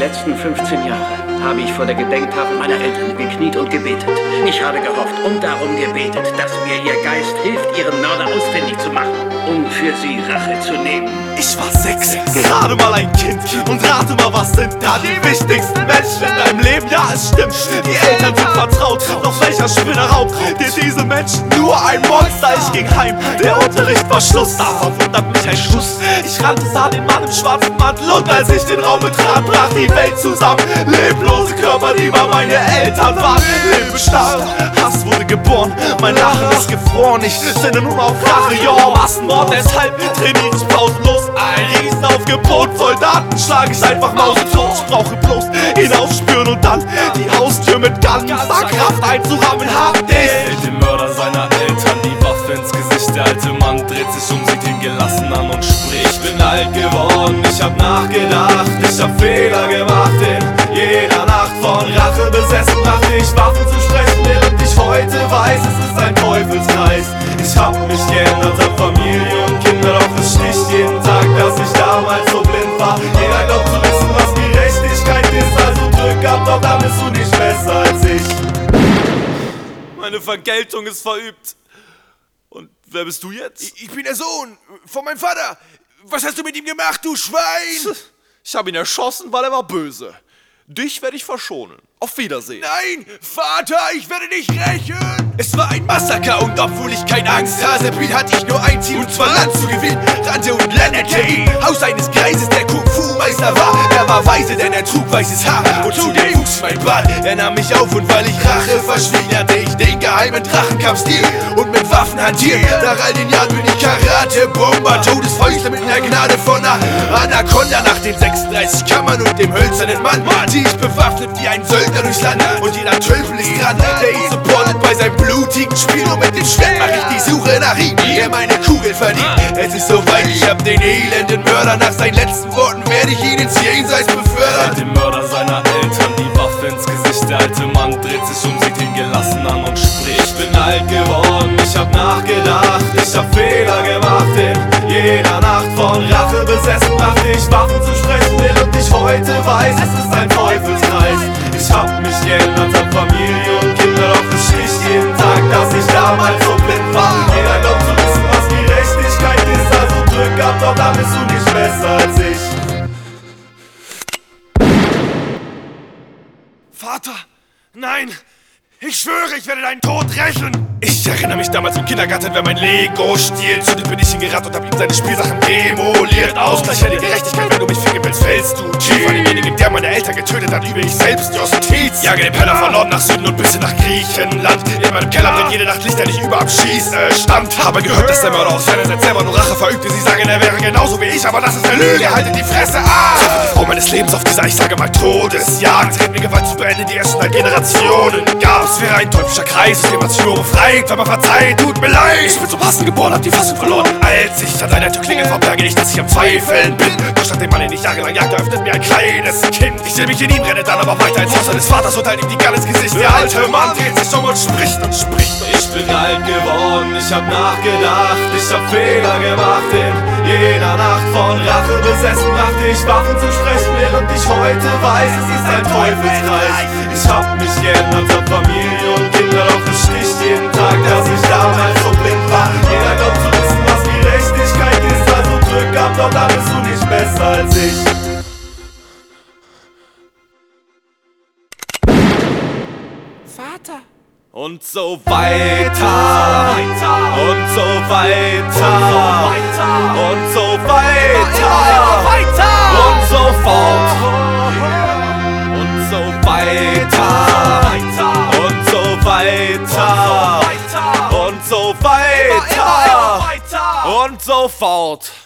letzten 15 Jahre habe ich vor der Gedenktafel meiner Eltern gekniet und gebetet. Ich habe gehofft und darum gebetet, dass mir ihr Geist hilft, ihren Mörder ausfindig zu machen, um für sie Rache zu nehmen. Ich war 6, gerade mal ein Kind. Und rate mal, was sind da die wichtigsten Menschen in deinem Leben? Ja, es stimmt, die Eltern sind vertraut. Doch welcher Spinner raubt dir diese Menschen? Nur ein Monster, ich ging heim, der Unterricht war Schluss. Da verwundert mich ein Schuss. Ich rannte, sah den Mann im schwarzen Mantel. Und als ich den Raum betrat, brach die Welt zusammen. Leblose Körper, die mal meine Eltern waren. Leben starr, Hass wurde geboren. Mein Lachen ist gefroren, ich sinne nun auf Rache. Ja, Massenmord, deshalb trainiere ich pausenlos. Ein Riesenaufgebot, Soldaten schlag ich einfach mausetot. Ich brauche bloß hinaufspüren und dann die Haustür mit ganzer Kraft einzurammen. Hab ich hält dem Mörder seiner Eltern die Waffe ins Gesicht. Der alte Mann dreht sich um, sieht ihn gelassen an und spricht: Ich bin alt geworden, ich hab nachgedacht, ich hab Fehler gemacht. In jeder Nacht von Rache besessen dachte ich, Waffen zu sprechen, während ich heute weiß, es ist ein Teufelskreis. Ich hab mich geändert, hab Familie und Kinder, doch es sticht jeden Tag, dass ich damals so blind war. Jeder glaubt zu wissen, was Gerechtigkeit ist, also drück ab, doch dann bist du nicht besser als ich. Meine Vergeltung ist verübt. Und wer bist du jetzt? Ich bin der Sohn von meinem Vater. Was hast du mit ihm gemacht, du Schwein? Ich hab ihn erschossen, weil er war böse. Dich werde ich verschonen. Auf Wiedersehen. Nein, Vater, ich werde dich rächen. Es war ein Massaker und obwohl ich keine Angsthase bin, hatte ich nur ein Ziel, und zwar Land zu gewinnen. Rannte und landete im Haus eines Greises, der Kung-Fu-Meister war. Er war weise, denn er trug weißes Haar und zudem wuchs mein Bart. Er nahm mich auf und weil ich Rache verschwieg, lernte ich den geheimen Drachenkampfstil und mit Waffen hantieren. Nach all den Jahren bin ich Karate-Bomber, Todesfäuste mit der Gnade von einer Anaconda. Nach den 36 Kammern und dem hölzernen Mann zieh ich bewaffnet wie ein Söldner durchs Land und jeder Tölpel ist dran, der ihn supportet bei seinem blutigen Spiel. Und mit dem Schwert mach ich die Suche nach ihm, wie er meine Kugel verdient. Es ist soweit, ich hab den elenden Mörder. Nach seinen letzten Worten werde ich ihn ins Jenseits befördern. Dem Mörder seiner Eltern die Waffe ins Gesicht. Der alte Mann dreht sich um, sieht ihn gelassen an und spricht: Ich bin alt geworden, ich hab nachgedacht, ich hab Fehler gemacht. In jeder Nacht von Rache besessen dachte ich, Waffen zu sprechen, während ich heute weiß, es ist ein Teufelskreis. Ich hab mich geändert, hab Familie und Kinder, doch es sticht jeden Tag, dass ich damals so blind war. Jeder glaubt zu wissen, was Gerechtigkeit ist, also drück ab, doch dann bist du nicht besser als ich. Vater, nein! Ich schwöre, ich werde deinen Tod rächen! Ich erinnere mich damals im Kindergarten, wer mein Lego-Stiel zündet, bin ich hingerannt und hab ihm seine Spielsachen demoliert. Ausgleich für die Gerechtigkeit, wenn du mich ficken willst, fällst du tief. Von demjenigen, der meine Eltern getötet hat, übe ich selbst Justiz. Jage den Penner von Norden nach Süden und bis nach Griechenland. In meinem Keller brennt jede Nacht Lichter, nicht über am Schießstand. Habe gehört, dass der Mörder aus seinerseits selber nur Rache verübte. Sie sagen, er wäre genauso wie ich, aber das ist eine Lüge. Haltet die Fresse an! Die Frau meines Lebens auf dieser, ich sage mal, Todesjagd. Red mir Gewalt zu beenden, die erst seit Generationen gab. Es wäre ein teuflischer Kreis, aus dem man sich nur befreit, wenn man verzeiht, tut mir leid. Ich bin zum Hassen geboren, hab die Fassung verloren. Als ich an deiner Tür klingel, verberge ich, dass ich am Zweifeln bin. Doch statt dem Mann, den ich jahrelang jagte, öffnet mir ein kleines Kind. Ich seh mich in ihm, renne dann aber weiter ins Haus seines Vaters und halt ihm die Galle ins Gesicht. Der alte Mann dreht sich um und spricht und spricht. Ich bin alt geworden, ich hab nachgedacht, ich hab Fehler gemacht. In jeder Nacht von Rache besessen dachte ich, Waffen zu sprechen, während ich heute weiß, es ist ein Teufelskreis. Ich hab mich geändert, hab Familie und Kinder, doch es sticht jeden Tag, dass ich damals so blind war. Jeder glaubt zu wissen, was Gerechtigkeit ist, also drück ab, doch dann bist du nicht besser als ich. Vater! Und so weiter, und so weiter, und so weiter, und so fort, und so weiter, und so weiter, und so weiter, und so fort.